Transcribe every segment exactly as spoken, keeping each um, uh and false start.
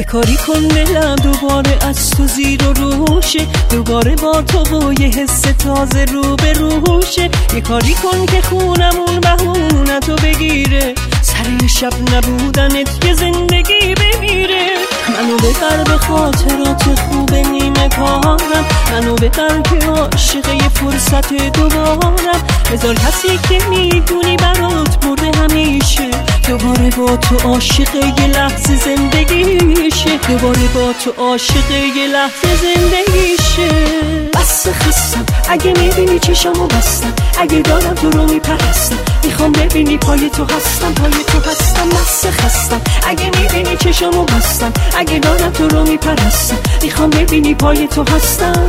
کاری کن دلم دوباره از تو زیر و روشه، دوباره با تو و یه حس تازه رو به روشه. یه کاری کن که خونمون بهونه تو بگیره، سر شب نبودنت یه زندگی بمیره. منو ببر به خاطرات خوب نیمه کارم، منو ببر که عاشق یه فرصت دوبارم. بذار کسی که میدونی برات مرده همیشه، دوباره با تو عاشق یه لحظه زندگیشه، دوباره با تو عاشق یه لحظه زندگیشه. بس خستم اگه میبینی چشمو بستم، اگه دارم تو رو میپرستم، میخوام ببینی پای تو هستم، پای تو هستم. بس خستم اگه میبینی چشمو بستم، اگه دارم تو رو میپرستم، میخوام ببینی پای تو هستم.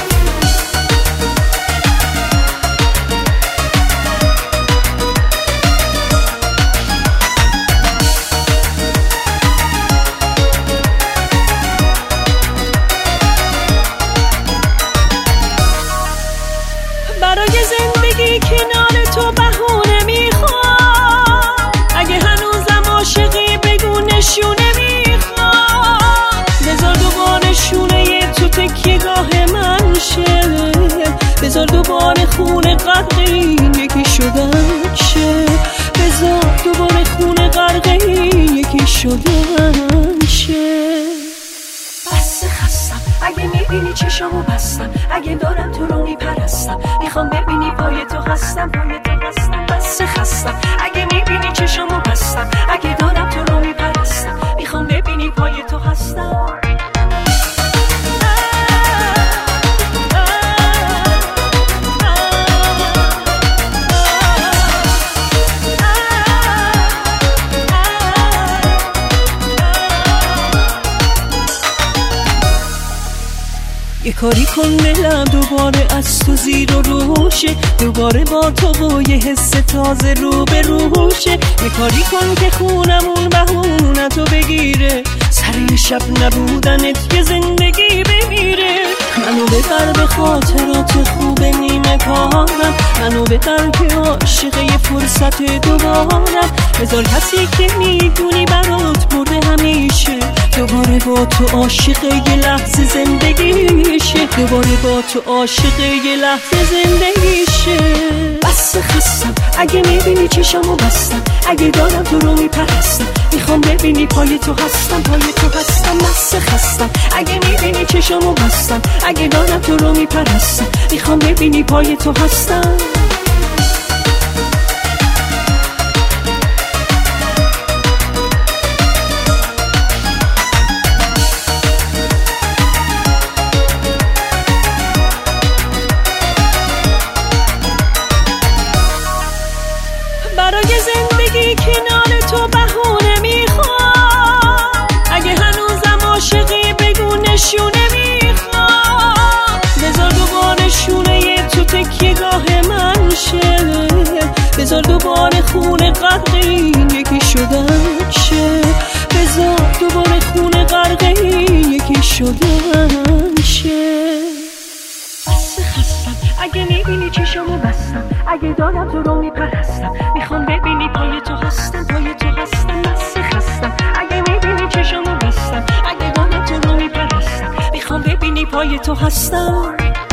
برای زندگی کنار تو بهونه میخوام، اگه هنوزم عاشقی بگو نشونه میخوام. بذار دوباره شونه تو تکیه‌گاه من شه، بذار دوباره خونه غرق این یکی شدن شه، بذار دوباره خونه غرق این یکی شدن شه. بس خستم اگه میبینی چشمو بستم، اگه دارم تو رو میپرستم، میخوام ببینی پای تو هستم، پای تو هستم. بس خستم اگه میبینی چشمو بستم، اگه دارم تو رو میپرستم، میخوام ببینی پای تو هستم. یه کاری کن دلم دوباره از تو زیر و روشه، دوباره با تو و یه حس تازه رو به روشه. یه کاری کن که خونمون بهونه تو بگیره، سر شب نبودنت یه زندگی بمیره. منو ببر به خاطرات خوب نیمه کارم، منو ببر که عاشق یه فرصت دوبارم. بذار کسی که میدونی برات مرده همیشه، دوباره با تو عاشق یه لحظه زندگیشه، دوباره با تو عاشق یه لحظه زندگیشه. بس خستم اگه میبینی چشمو بستم، اگه دارم تو رو میپرستم، میخوام ببینی پای تو هستم، پای تو هستم. بس خستم اگه میبینی چشمو بستم، اگه دارم تو رو میپرستم، میخوام ببینی پای تو هستم. برای زندگی کنار تو بهونه میخوام، اگه هنوزم عاشقی بگو نشونه میخوام. بذار دوباره شونه تو تکیه‌گاه من شه، بذار دوباره خونه غرق این یکی شدن شه، بذار دوباره خونه غرق این یکی شدن شه. بس خستم اگه میبینی چشمو بستم، اگه دارم تو رو میپرستم، میخوام ببینی پای تو هستم، پای تو هستم. بس خستم اگه میبینی چشمو بستم، اگه دارم تو رو میپرستم، میخوام ببینی پای تو هستم.